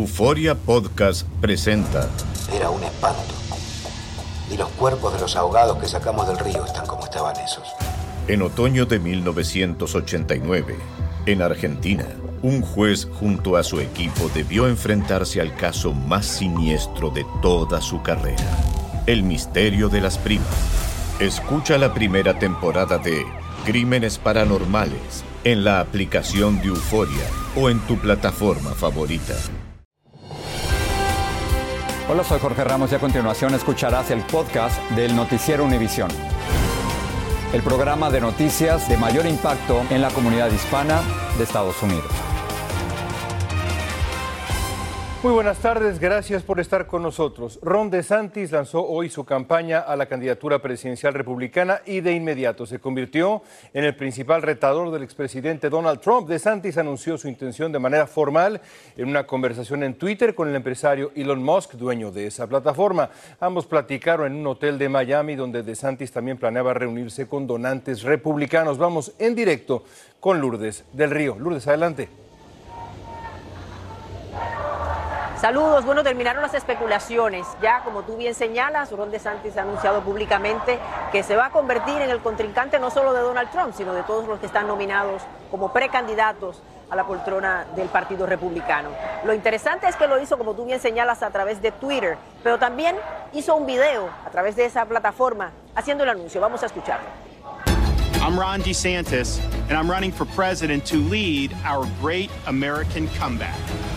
Euforia Podcast presenta. Era un espanto. Y los cuerpos de los ahogados que sacamos del río están como estaban esos. En otoño de 1989, en Argentina, un juez junto a su equipo debió enfrentarse al caso más siniestro de toda su carrera: el misterio de las primas. Escucha la primera temporada de Crímenes Paranormales en la aplicación de Euforia o en tu plataforma favorita. Hola, soy Jorge Ramos y a continuación escucharás el podcast del Noticiero Univisión, el programa de noticias de mayor impacto en la comunidad hispana de Estados Unidos. Muy buenas tardes, gracias por estar con nosotros. Ron DeSantis lanzó hoy su campaña a la candidatura presidencial republicana y de inmediato se convirtió en el principal retador del expresidente Donald Trump. DeSantis anunció su intención de manera formal en una conversación en Twitter con el empresario Elon Musk, dueño de esa plataforma. Ambos platicaron en un hotel de Miami donde DeSantis también planeaba reunirse con donantes republicanos. Vamos en directo con Lourdes del Río. Lourdes, adelante. Saludos. Bueno, terminaron las especulaciones. Ya, como tú bien señalas, Ron DeSantis ha anunciado públicamente que se va a convertir en el contrincante no solo de Donald Trump, sino de todos los que están nominados como precandidatos a la poltrona del Partido Republicano. Lo interesante es que lo hizo, como tú bien señalas, a través de Twitter, pero también hizo un video a través de esa plataforma haciendo el anuncio. Vamos a escucharlo. I'm Ron DeSantis, and I'm running for president to lead our great American comeback.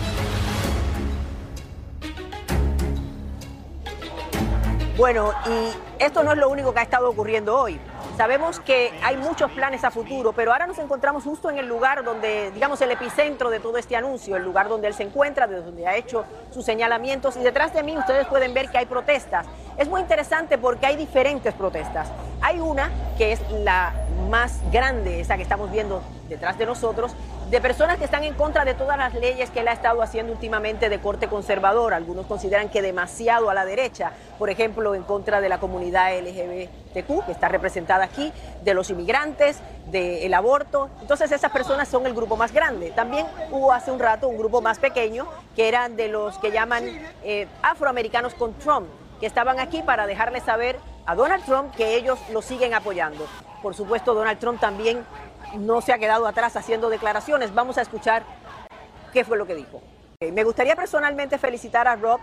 Bueno, y esto no es lo único que ha estado ocurriendo hoy. Sabemos que hay muchos planes a futuro, pero ahora nos encontramos justo en el lugar donde, digamos, el epicentro de todo este anuncio, el lugar donde él se encuentra, de donde ha hecho sus señalamientos. Y detrás de mí ustedes pueden ver que hay protestas. Es muy interesante porque hay diferentes protestas. Hay una que es la más grande, esa que estamos viendo detrás de nosotros, de personas que están en contra de todas las leyes que él ha estado haciendo últimamente de corte conservador. Algunos consideran que demasiado a la derecha, por ejemplo, en contra de la comunidad LGBTQ, que está representada aquí, de los inmigrantes, del aborto. Entonces esas personas son el grupo más grande. También hubo hace un rato un grupo más pequeño, que eran de los que llaman afroamericanos con Trump, que estaban aquí para dejarle saber a Donald Trump que ellos lo siguen apoyando. Por supuesto, Donald Trump también no se ha quedado atrás haciendo declaraciones. Vamos a escuchar qué fue lo que dijo. Me gustaría personalmente felicitar a Rob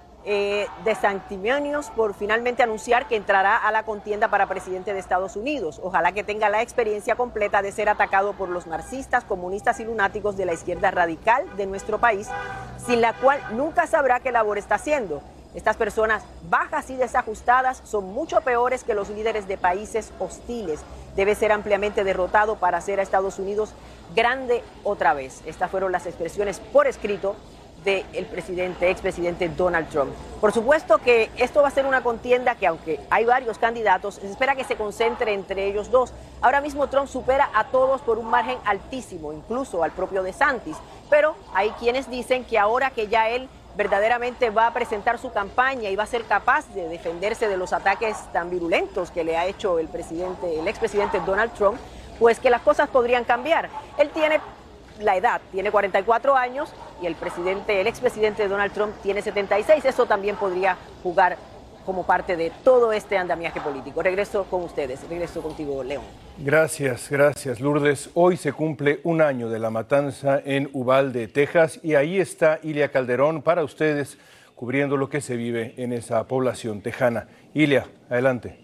DeSantis por finalmente anunciar que entrará a la contienda para presidente de Estados Unidos. Ojalá que tenga la experiencia completa de ser atacado por los marxistas, comunistas y lunáticos de la izquierda radical de nuestro país, sin la cual nunca sabrá qué labor está haciendo. Estas personas bajas y desajustadas son mucho peores que los líderes de países hostiles. Debe ser ampliamente derrotado para hacer a Estados Unidos grande otra vez. Estas fueron las expresiones por escrito del expresidente Donald Trump. Por supuesto que esto va a ser una contienda que, aunque hay varios candidatos, se espera que se concentre entre ellos dos. Ahora mismo Trump supera a todos por un margen altísimo, incluso al propio DeSantis. Pero hay quienes dicen que ahora que ya él verdaderamente va a presentar su campaña y va a ser capaz de defenderse de los ataques tan virulentos que le ha hecho el expresidente Donald Trump, pues que las cosas podrían cambiar. Él tiene la edad, tiene 44 años y el expresidente Donald Trump tiene 76. Eso también podría jugar como parte de todo este andamiaje político. Regreso con ustedes, regreso contigo, León. Gracias, Lourdes. Hoy se cumple un año de la matanza en Uvalde, Texas, y ahí está Ilia Calderón para ustedes, cubriendo lo que se vive en esa población tejana. Ilia, adelante.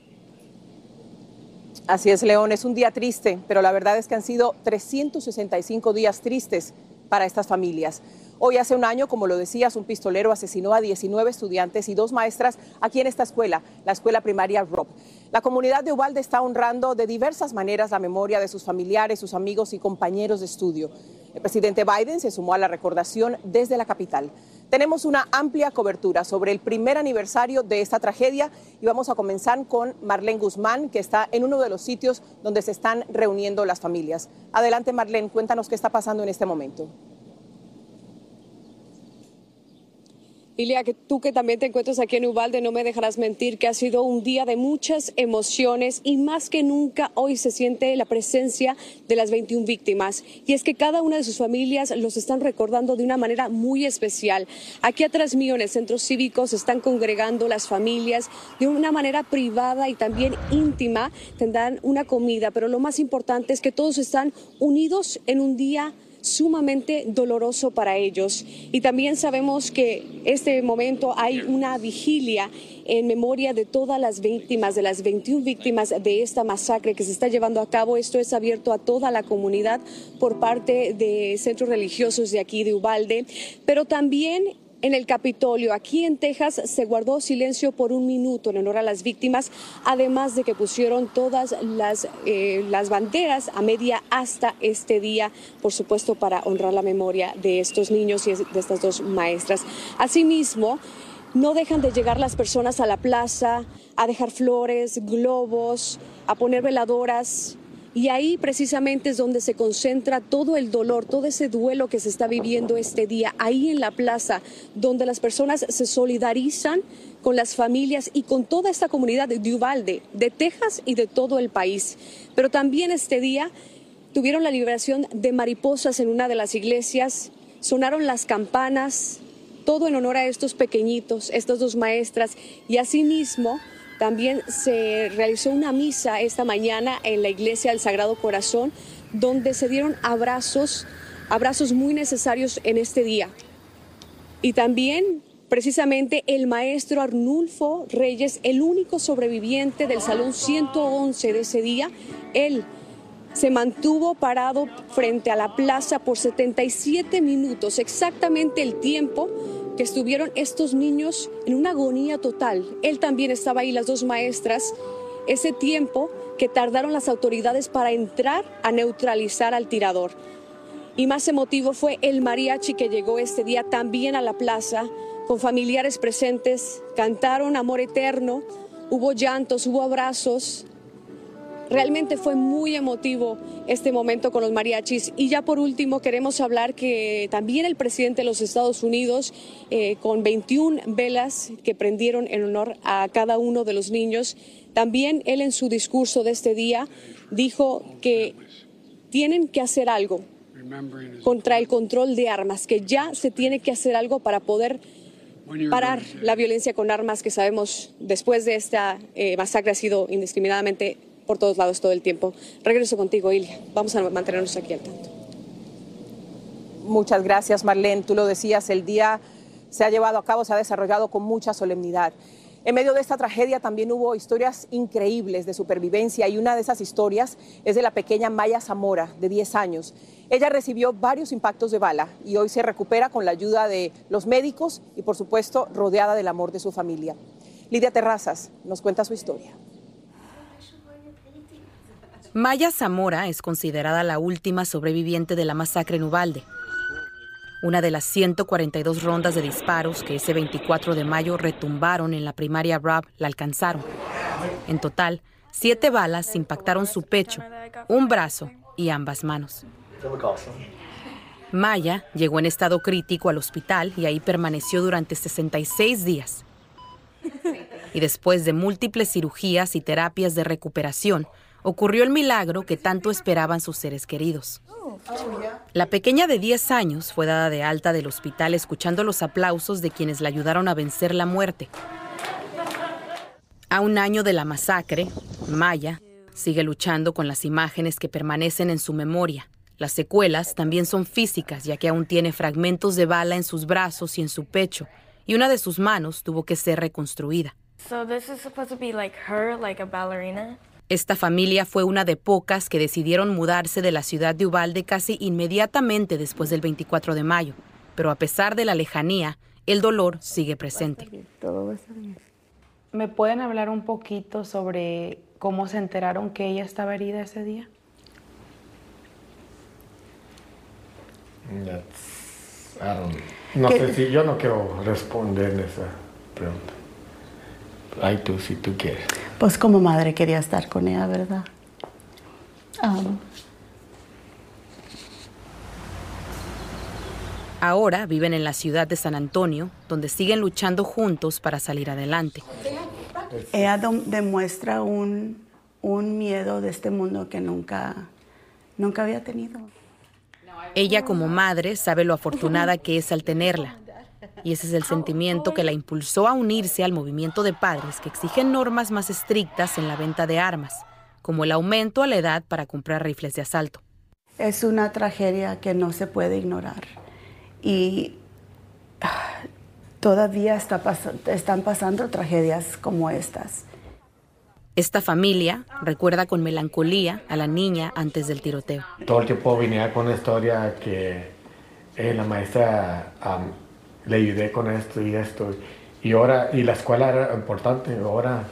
Así es, León, es un día triste, pero la verdad es que han sido 365 días tristes para estas familias. Hoy hace un año, como lo decías, un pistolero asesinó a 19 estudiantes y 2 maestras aquí en esta escuela, la escuela primaria Rob. La comunidad de Uvalde está honrando de diversas maneras la memoria de sus familiares, sus amigos y compañeros de estudio. El presidente Biden se sumó a la recordación desde la capital. Tenemos una amplia cobertura sobre el primer aniversario de esta tragedia y vamos a comenzar con Marlene Guzmán, que está en uno de los sitios donde se están reuniendo las familias. Adelante, Marlene, cuéntanos qué está pasando en este momento. Ilia, que tú que también te encuentras aquí en Uvalde, no me dejarás mentir que ha sido un día de muchas emociones y más que nunca hoy se siente la presencia de las 21 víctimas. Y es que cada una de sus familias los están recordando de una manera muy especial. Aquí atrás mío en el centro cívico se están congregando las familias de una manera privada y también íntima. Tendrán una comida, pero lo más importante es que todos están unidos en un día sumamente doloroso para ellos. Y también sabemos que este momento hay una vigilia en memoria de todas las víctimas, de las 21 víctimas de esta masacre que se está llevando a cabo. Esto es abierto a toda la comunidad por parte de centros religiosos de aquí de Uvalde, pero también en el Capitolio, aquí en Texas, se guardó silencio por 1 minuto en honor a las víctimas, además de que pusieron todas las banderas a media asta este día, por supuesto, para honrar la memoria de estos niños y de estas 2 maestras. Asimismo, no dejan de llegar las personas a la plaza, a dejar flores, globos, a poner veladoras. Y ahí precisamente es donde se concentra todo el dolor, todo ese duelo que se está viviendo este día, ahí en la plaza, donde las personas se solidarizan con las familias y con toda esta comunidad de Uvalde, de Texas y de todo el país. Pero también este día tuvieron la liberación de mariposas en una de las iglesias, sonaron las campanas, todo en honor a estos pequeñitos, estas 2 maestras, y asimismo también se realizó una misa esta mañana en la iglesia del Sagrado Corazón, donde se dieron abrazos muy necesarios en este día. Y también, precisamente, el maestro Arnulfo Reyes, el único sobreviviente del Salón 111 de ese día, él se mantuvo parado frente a la plaza por 77 minutos, exactamente el tiempo que estuvieron estos niños en una agonía total. Él también estaba ahí, las 2 maestras, ese tiempo que tardaron las autoridades para entrar a neutralizar al tirador. Y más emotivo fue el mariachi que llegó este día también a la plaza, con familiares presentes, cantaron Amor Eterno, hubo llantos, hubo abrazos. Realmente fue muy emotivo este momento con los mariachis. Y ya por último queremos hablar que también el presidente de los Estados Unidos, con 21 velas que prendieron en honor a cada uno de los niños, también él en su discurso de este día dijo que tienen que hacer algo contra el control de armas, que ya se tiene que hacer algo para poder parar la violencia con armas que sabemos después de esta masacre ha sido indiscriminadamente por todos lados todo el tiempo. Regreso contigo, Ilia. Vamos a mantenernos aquí al tanto. Muchas gracias, Marlene. Tú lo decías, el día se ha llevado a cabo, se ha desarrollado con mucha solemnidad. En medio de esta tragedia también hubo historias increíbles de supervivencia y una de esas historias es de la pequeña Maya Zamora, de 10 años. Ella recibió varios impactos de bala y hoy se recupera con la ayuda de los médicos y, por supuesto, rodeada del amor de su familia. Lidia Terrazas nos cuenta su historia. Maya Zamora es considerada la última sobreviviente de la masacre en Uvalde. Una de las 142 rondas de disparos que ese 24 de mayo retumbaron en la primaria Robb la alcanzaron. En total, 7 balas impactaron su pecho, un brazo y ambas manos. Maya llegó en estado crítico al hospital y ahí permaneció durante 66 días. Y después de múltiples cirugías y terapias de recuperación, ocurrió el milagro que tanto esperaban sus seres queridos. La pequeña de 10 años fue dada de alta del hospital escuchando los aplausos de quienes la ayudaron a vencer la muerte. A 1 año de la masacre, Maya sigue luchando con las imágenes que permanecen en su memoria. Las secuelas también son físicas, ya que aún tiene fragmentos de bala en sus brazos y en su pecho, y una de sus manos tuvo que ser reconstruida. Esta familia fue una de pocas que decidieron mudarse de la ciudad de Uvalde casi inmediatamente después del 24 de mayo. Pero a pesar de la lejanía, el dolor sigue presente. ¿Me pueden hablar un poquito sobre cómo se enteraron que ella estaba herida ese día? No sé si yo no quiero responder esa pregunta. Ay, tú, si tú quieres. Pues como madre quería estar con ella, ¿verdad? Ahora viven en la ciudad de San Antonio, donde siguen luchando juntos para salir adelante. Ella demuestra un miedo de este mundo que nunca había tenido. Ella como madre sabe lo afortunada que es al tenerla. Y ese es el sentimiento que la impulsó a unirse al movimiento de padres que exigen normas más estrictas en la venta de armas, como el aumento a la edad para comprar rifles de asalto. Es una tragedia que no se puede ignorar. Y todavía están pasando tragedias como estas. Esta familia recuerda con melancolía a la niña antes del tiroteo. Todo el tiempo venía con una historia que la maestra le ayudé con esto y esto. Y la escuela era importante, ahora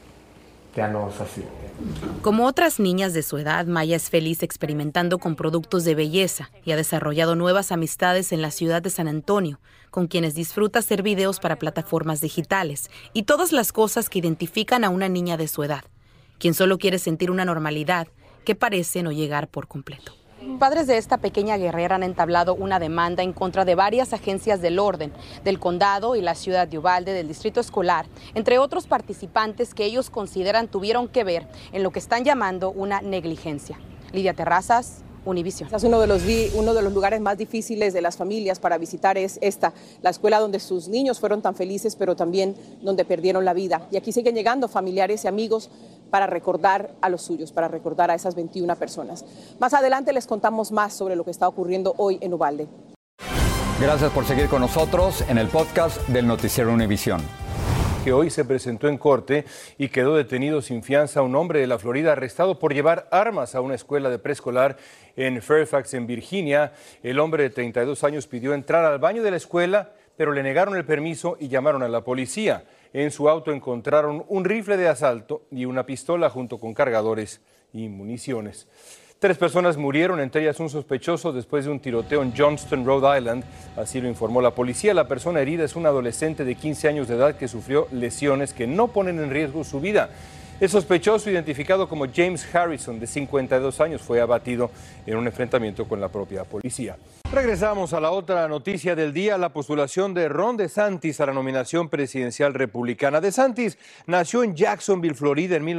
ya no es así. Como otras niñas de su edad, Maya es feliz experimentando con productos de belleza y ha desarrollado nuevas amistades en la ciudad de San Antonio, con quienes disfruta hacer videos para plataformas digitales y todas las cosas que identifican a una niña de su edad, quien solo quiere sentir una normalidad que parece no llegar por completo. Padres de esta pequeña guerrera han entablado una demanda en contra de varias agencias del orden, del condado y la ciudad de Uvalde, del distrito escolar, entre otros participantes que ellos consideran tuvieron que ver en lo que están llamando una negligencia. Lidia Terrazas, Univision. Uno de los lugares más difíciles de las familias para visitar es esta, la escuela donde sus niños fueron tan felices, pero también donde perdieron la vida. Y aquí siguen llegando familiares y amigos para recordar a los suyos, para recordar a esas 21 personas. Más adelante les contamos más sobre lo que está ocurriendo hoy en Uvalde. Gracias por seguir con nosotros en el podcast del Noticiero Univisión. Que hoy se presentó en corte y quedó detenido sin fianza un hombre de la Florida arrestado por llevar armas a una escuela de preescolar en Fairfax, en Virginia. El hombre de 32 años pidió entrar al baño de la escuela, pero le negaron el permiso y llamaron a la policía. En su auto encontraron un rifle de asalto y una pistola junto con cargadores y municiones. 3 personas murieron, entre ellas un sospechoso, después de un tiroteo en Johnston, Rhode Island. Así lo informó la policía. La persona herida es un adolescente de 15 años de edad que sufrió lesiones que no ponen en riesgo su vida. El sospechoso, identificado como James Harrison, de 52 años, fue abatido en un enfrentamiento con la propia policía. Regresamos a la otra noticia del día, la postulación de Ron DeSantis a la nominación presidencial republicana. DeSantis nació en Jacksonville, Florida, en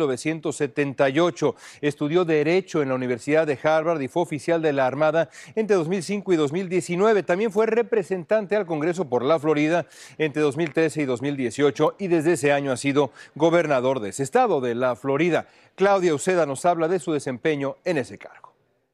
1978. Estudió Derecho en la Universidad de Harvard y fue oficial de la Armada entre 2005 y 2019. También fue representante al Congreso por la Florida entre 2013 y 2018 y desde ese año ha sido gobernador de ese estado, de la Florida. Claudia Uceda nos habla de su desempeño en ese cargo.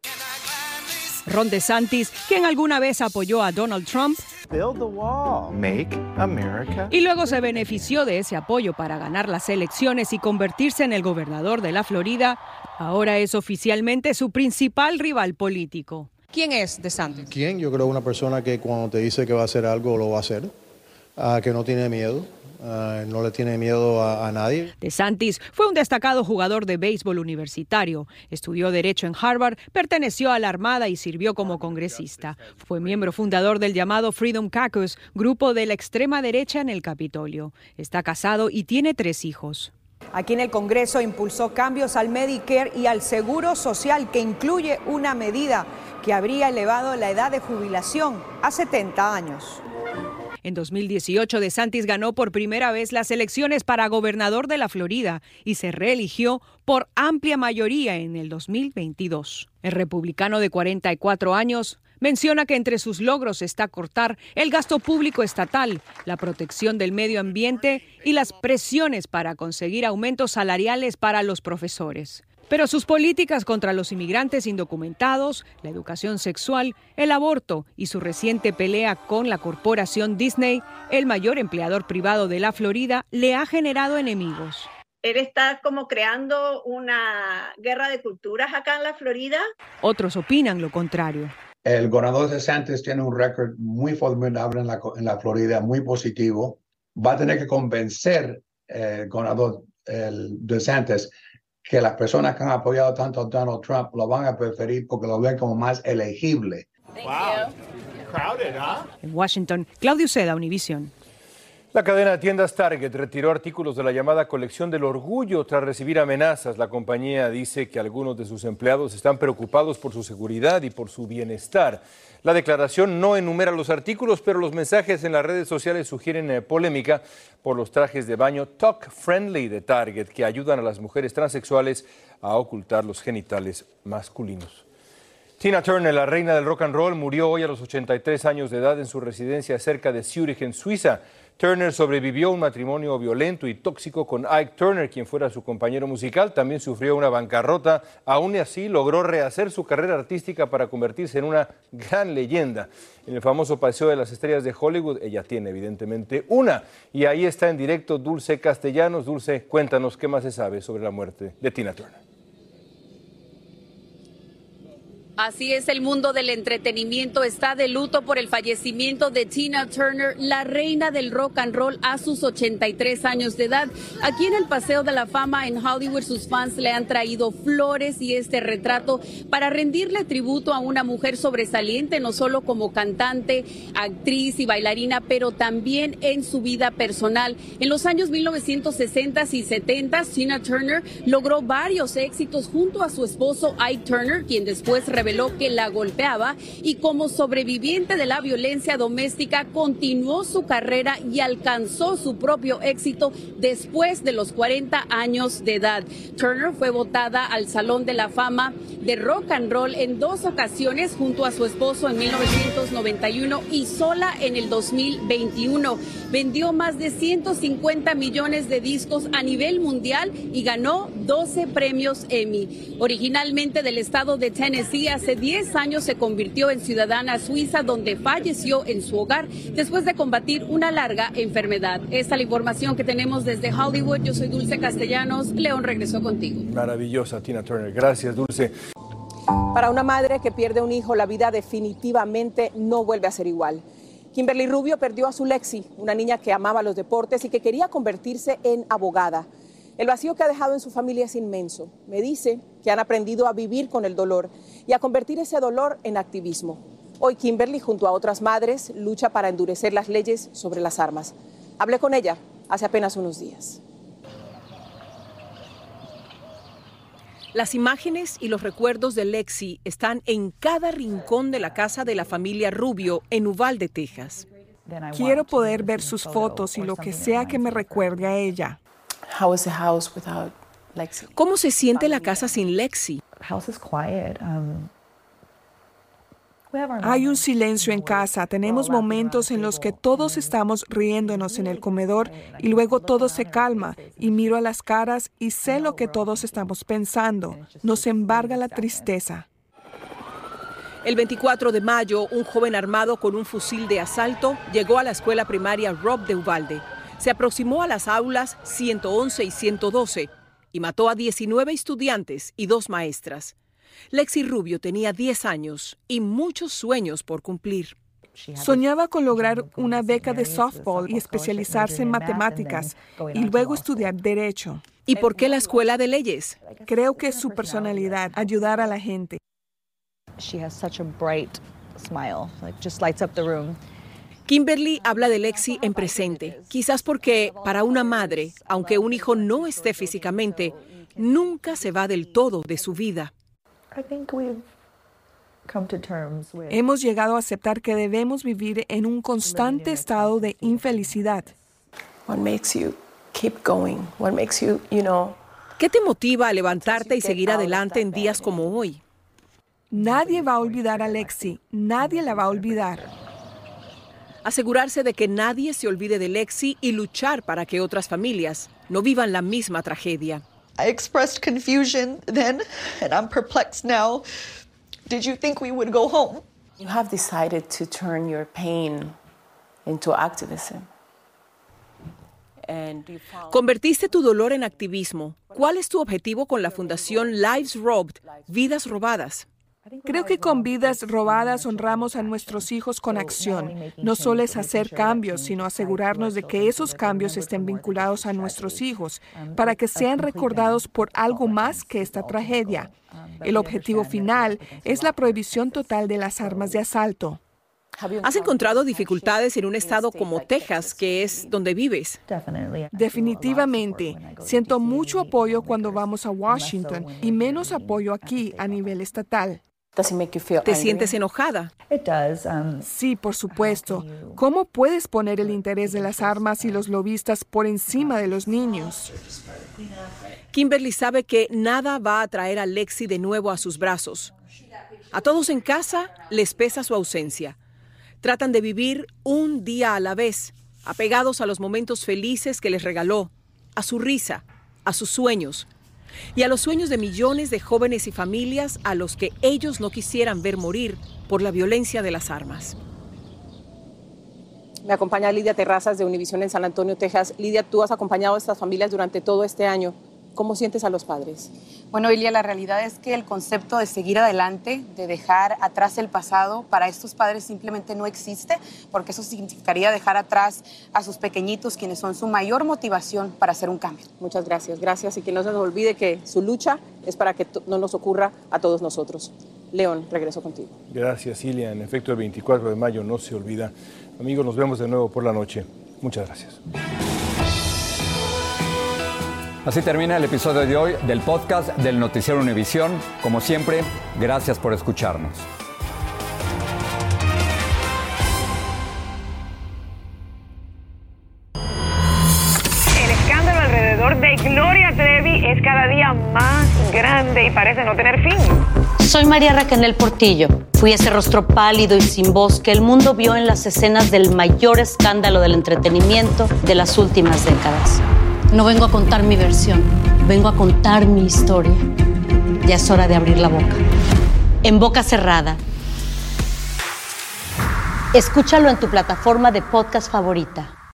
Ron DeSantis, quien alguna vez apoyó a Donald Trump, Build the wall. Make America. Y luego se benefició de ese apoyo para ganar las elecciones y convertirse en el gobernador de la Florida, ahora es oficialmente su principal rival político. ¿Quién es DeSantis? ¿Quién? Yo creo una persona que cuando te dice que va a hacer algo, lo va a hacer, que no tiene miedo. No le tiene miedo a nadie. DeSantis fue un destacado jugador de béisbol universitario. Estudió Derecho en Harvard, perteneció a la Armada y sirvió como congresista. Fue miembro fundador del llamado Freedom Caucus, grupo de la extrema derecha en el Capitolio. Está casado y tiene 3 hijos. Aquí en el Congreso impulsó cambios al Medicare y al Seguro Social, que incluye una medida que habría elevado la edad de jubilación a 70 años. En 2018, DeSantis ganó por primera vez las elecciones para gobernador de la Florida y se reeligió por amplia mayoría en el 2022. El republicano de 44 años menciona que entre sus logros está cortar el gasto público estatal, la protección del medio ambiente y las presiones para conseguir aumentos salariales para los profesores. Pero sus políticas contra los inmigrantes indocumentados, la educación sexual, el aborto y su reciente pelea con la corporación Disney, el mayor empleador privado de la Florida, le ha generado enemigos. Él está como creando una guerra de culturas acá en la Florida. Otros opinan lo contrario. El gobernador DeSantis tiene un récord muy formidable en la Florida, muy positivo. Va a tener que convencer el gobernador DeSantis que las personas que han apoyado tanto a Donald Trump lo van a preferir porque lo ven como más elegible. En Washington, Claudia Uceda, Univision. La cadena de tiendas Target retiró artículos de la llamada colección del orgullo tras recibir amenazas. La compañía dice que algunos de sus empleados están preocupados por su seguridad y por su bienestar. La declaración no enumera los artículos, pero los mensajes en las redes sociales sugieren polémica por los trajes de baño Talk Friendly de Target, que ayudan a las mujeres transexuales a ocultar los genitales masculinos. Tina Turner, la reina del rock and roll, murió hoy a los 83 años de edad en su residencia cerca de Zúrich, en Suiza. Turner sobrevivió a un matrimonio violento y tóxico con Ike Turner, quien fuera su compañero musical. También sufrió una bancarrota. Aún así, logró rehacer su carrera artística para convertirse en una gran leyenda. En el famoso Paseo de las Estrellas de Hollywood, ella tiene evidentemente una. Y ahí está en directo Dulce Castellanos. Dulce, cuéntanos qué más se sabe sobre la muerte de Tina Turner. Así es, el mundo del entretenimiento está de luto por el fallecimiento de Tina Turner, la reina del rock and roll a sus 83 años de edad. Aquí en el Paseo de la Fama en Hollywood, sus fans le han traído flores y este retrato para rendirle tributo a una mujer sobresaliente, no solo como cantante, actriz y bailarina, pero también en su vida personal. En los años 1960 y 70, Tina Turner logró varios éxitos junto a su esposo Ike Turner, quien después reveló que la golpeaba, y como sobreviviente de la violencia doméstica continuó su carrera y alcanzó su propio éxito después de los 40 años de edad. Turner fue votada al Salón de la Fama de Rock and Roll en 2 ocasiones junto a su esposo en 1991 y sola en el 2021. Vendió más de 150 millones de discos a nivel mundial y ganó 12 premios Emmy. Originalmente del estado de Tennessee, hace 10 años se convirtió en ciudadana suiza, donde falleció en su hogar después de combatir una larga enfermedad. Esta es la información que tenemos desde Hollywood. Yo soy Dulce Castellanos. León regresó contigo. Maravillosa Tina Turner. Gracias, Dulce. Para una madre que pierde un hijo, la vida definitivamente no vuelve a ser igual. Kimberly Rubio perdió a su Lexi, una niña que amaba los deportes y que quería convertirse en abogada. El vacío que ha dejado en su familia es inmenso. Me dice que han aprendido a vivir con el dolor y a convertir ese dolor en activismo. Hoy Kimberly, junto a otras madres, lucha para endurecer las leyes sobre las armas. Hablé con ella hace apenas unos días. Las imágenes y los recuerdos de Lexi están en cada rincón de la casa de la familia Rubio en Uvalde, Texas. Quiero poder ver sus fotos y lo que sea que me recuerde a ella. ¿Cómo se siente la casa sin Lexi? Hay un silencio en casa. Tenemos momentos en los que todos estamos riéndonos en el comedor y luego todo se calma y miro a las caras y sé lo que todos estamos pensando. Nos embarga la tristeza. El 24 de mayo, un joven armado con un fusil de asalto llegó a la escuela primaria Robb de Uvalde. Se aproximó a las aulas 111 y 112 y mató a 19 estudiantes y 2 maestras. Lexi Rubio tenía 10 años y muchos sueños por cumplir. Soñaba con lograr una beca de softball y especializarse en matemáticas y luego estudiar Derecho. ¿Y por qué la escuela de leyes? Creo que es su personalidad, ayudar a la gente. Kimberly habla de Lexi en presente, quizás porque para una madre, aunque un hijo no esté físicamente, nunca se va del todo de su vida. Hemos llegado a aceptar que debemos vivir en un constante estado de infelicidad. ¿Qué te motiva a levantarte y seguir adelante en días como hoy? Nadie va a olvidar a Lexi, nadie la va a olvidar. Asegurarse de que nadie se olvide de Lexi y luchar para que otras familias no vivan la misma tragedia. I expressed confusion then, and I'm perplexed now. Did you think we would go home? You have decided to turn your pain into activism. Convertiste tu dolor en activismo. ¿Cuál es tu objetivo con la fundación Lives Robbed, Vidas Robadas? Creo que con Vidas Robadas honramos a nuestros hijos con acción. No solo es hacer cambios, sino asegurarnos de que esos cambios estén vinculados a nuestros hijos, para que sean recordados por algo más que esta tragedia. El objetivo final es la prohibición total de las armas de asalto. ¿Has encontrado dificultades en un estado como Texas, que es donde vives? Definitivamente. Siento mucho apoyo cuando vamos a Washington y menos apoyo aquí a nivel estatal. ¿Te sientes enojada? Sí, por supuesto. ¿Cómo puedes poner el interés de las armas y los lobistas por encima de los niños? Kimberly sabe que nada va a traer a Lexi de nuevo a sus brazos. A todos en casa les pesa su ausencia. Tratan de vivir un día a la vez, apegados a los momentos felices que les regaló, a su risa, a sus sueños y a los sueños de millones de jóvenes y familias a los que ellos no quisieran ver morir por la violencia de las armas. Me acompaña Lidia Terrazas de Univisión en San Antonio, Texas. Lidia, tú has acompañado a estas familias durante todo este año. ¿Cómo sientes a los padres? Bueno, Ilia, la realidad es que el concepto de seguir adelante, de dejar atrás el pasado, para estos padres simplemente no existe, porque eso significaría dejar atrás a sus pequeñitos, quienes son su mayor motivación para hacer un cambio. Muchas gracias, gracias. Y que no se nos olvide que su lucha es para que no nos ocurra a todos nosotros. León, regreso contigo. Gracias, Ilia. En efecto, el 24 de mayo no se olvida. Amigos, nos vemos de nuevo por la noche. Muchas gracias. Así termina el episodio de hoy del podcast del Noticiero Univisión. Como siempre, gracias por escucharnos. El escándalo alrededor de Gloria Trevi es cada día más grande y parece no tener fin. Soy María Raquel Portillo. Fui ese rostro pálido y sin voz que el mundo vio en las escenas del mayor escándalo del entretenimiento de las últimas décadas. No vengo a contar mi versión, vengo a contar mi historia. Ya es hora de abrir la boca. En boca cerrada. Escúchalo en tu plataforma de podcast favorita.